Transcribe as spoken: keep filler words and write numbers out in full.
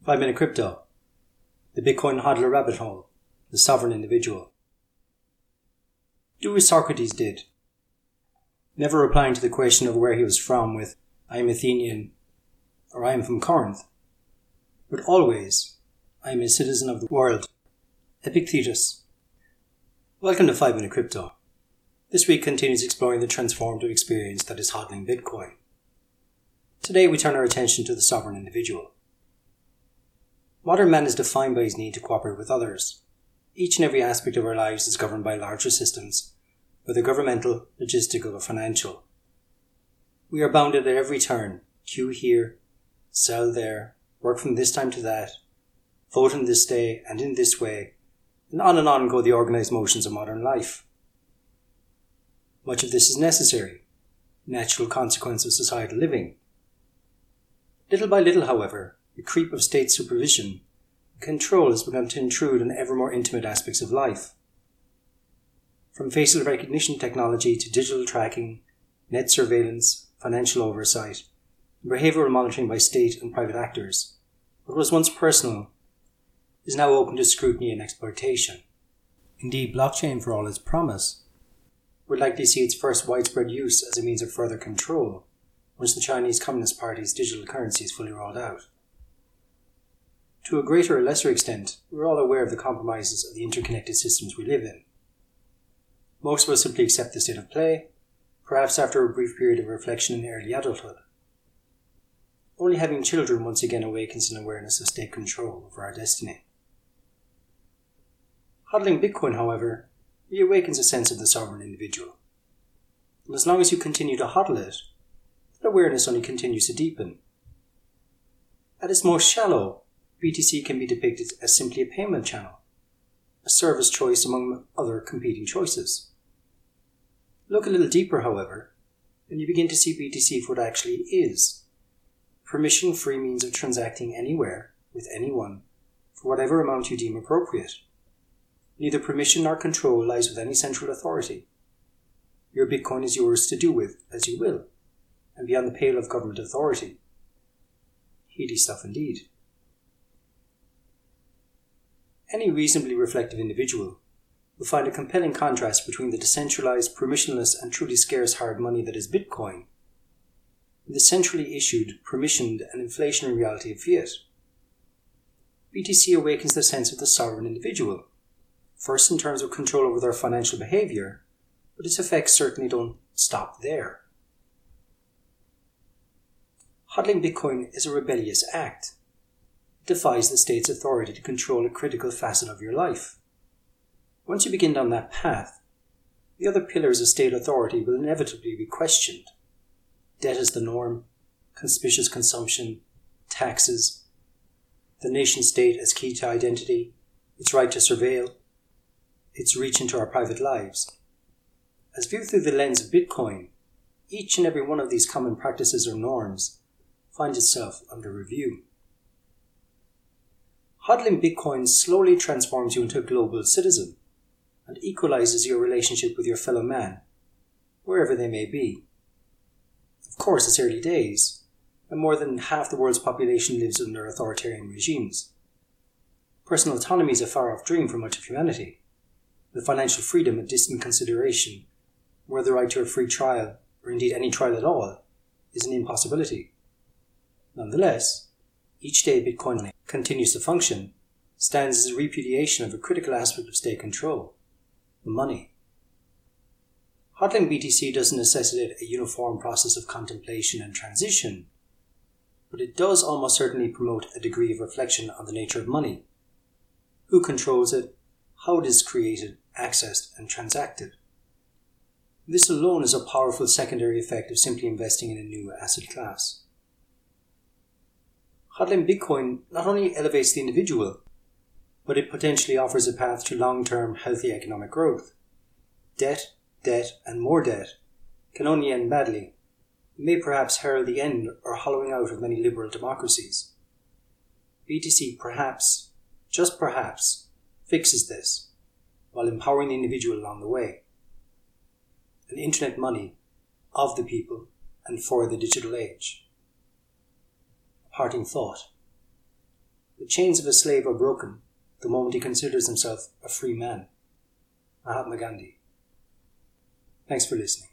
five minute Crypto, the Bitcoin hodler rabbit hole, the sovereign individual. Do as Socrates did, never replying to the question of where he was from with, I am Athenian, or I am from Corinth, but always, I am a citizen of the world. Epictetus. Welcome to five minute Crypto. This week continues exploring the transformative experience that is hodling Bitcoin. Today we turn our attention to the sovereign individual. Modern man is defined by his need to cooperate with others. Each and every aspect of our lives is governed by larger systems, whether governmental, logistical or financial. We are bounded at every turn, queue here, sell there, work from this time to that, vote on this day and in this way, and on and on go the organised motions of modern life. Much of this is necessary, natural consequence of societal living. Little by little, however, the creep of state supervision and control has begun to intrude on ever more intimate aspects of life. From facial recognition technology to digital tracking, net surveillance, financial oversight, and behavioural monitoring by state and private actors, what was once personal is now open to scrutiny and exploitation. Indeed, blockchain, for all its promise, would likely see its first widespread use as a means of further control once the Chinese Communist Party's digital currency is fully rolled out. To a greater or lesser extent, we're all aware of the compromises of the interconnected systems we live in. Most will simply accept the state of play, perhaps after a brief period of reflection in early adulthood. Only having children once again awakens an awareness of state control over our destiny. Hodling Bitcoin, however, reawakens a sense of the sovereign individual. And as long as you continue to hodl it, that awareness only continues to deepen. At its most shallow, B T C can be depicted as simply a payment channel, a service choice among other competing choices. Look a little deeper, however, and you begin to see B T C for what it actually is: a permission-free means of transacting anywhere, with anyone, for whatever amount you deem appropriate. Neither permission nor control lies with any central authority. Your Bitcoin is yours to do with as you will, and beyond the pale of government authority. Heady stuff indeed. Any reasonably reflective individual will find a compelling contrast between the decentralized, permissionless and truly scarce hard money that is Bitcoin and the centrally issued, permissioned and inflationary reality of fiat. B T C awakens the sense of the sovereign individual, first in terms of control over their financial behaviour, but its effects certainly don't stop there. Hodling Bitcoin is a rebellious act. It defies the state's authority to control a critical facet of your life. Once you begin down that path, the other pillars of state authority will inevitably be questioned. Debt as the norm, conspicuous consumption, taxes, the nation-state as key to identity, its right to surveil, its reach into our private lives. As viewed through the lens of Bitcoin, each and every one of these common practices or norms finds itself under review. Hodling Bitcoin slowly transforms you into a global citizen and equalizes your relationship with your fellow man, wherever they may be. Of course, it's early days, and more than half the world's population lives under authoritarian regimes. Personal autonomy is a far-off dream for much of humanity, with financial freedom a distant consideration, where the right to a free trial, or indeed any trial at all, is an impossibility. Nonetheless, each day Bitcoin continues to function stands as a repudiation of a critical aspect of state control, the money. Hodling B T C doesn't necessitate a uniform process of contemplation and transition, but it does almost certainly promote a degree of reflection on the nature of money, who controls it, how it is created, accessed and transacted. This alone is a powerful secondary effect of simply investing in a new asset class. Hodling Bitcoin not only elevates the individual, but it potentially offers a path to long-term healthy economic growth. Debt, debt, and more debt can only end badly. It may perhaps herald the end or hollowing out of many liberal democracies. B T C perhaps, just perhaps, fixes this, while empowering the individual along the way. An internet money of the people and for the digital age. A parting thought. The chains of a slave are broken the moment he considers himself a free man. Mahatma Gandhi. Thanks for listening.